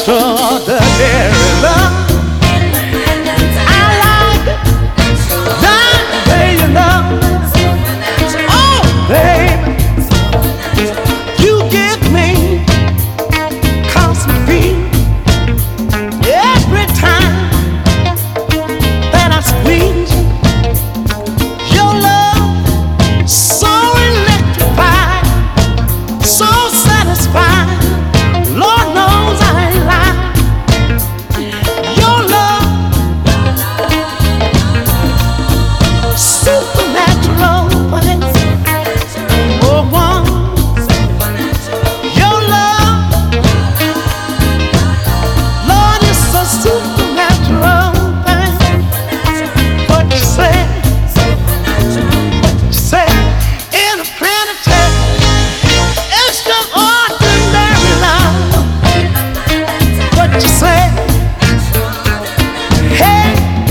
extraordinary love. I like it, that way you love. Oh, baby, you give me constant feeling every time that I squeeze you. Your love so electrified, so satisfied. Lord knows I ain't lying. Your love, supernatural, oh one. Your love, Lord, is so supernatural thing. What you say, interplanetary, extraordinary love. What you say? Hey,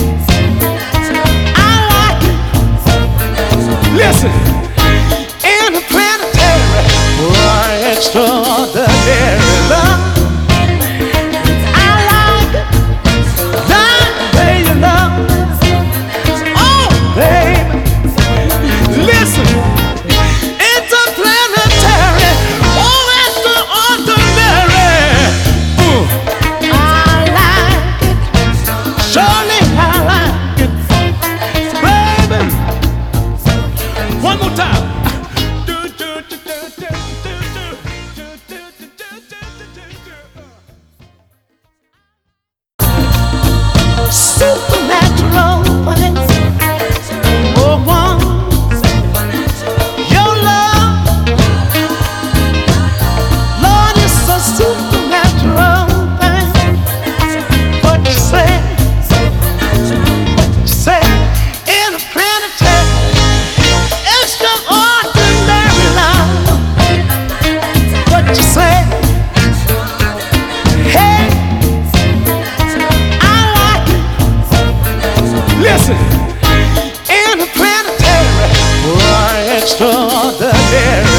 I like it. Listen, interplanetary, extraordinary love. I like it, that way you love. Oh, baby, listen, interplanetary, oh, extraordinary. I like it, surely I like it, baby. One more time. Supernatural, oh one. Your love, Lord, is so supernatural thing. What you say, interplanetary, extraordinary love. What you say? Hey, I like it. Listen, interplanetary, extraordinary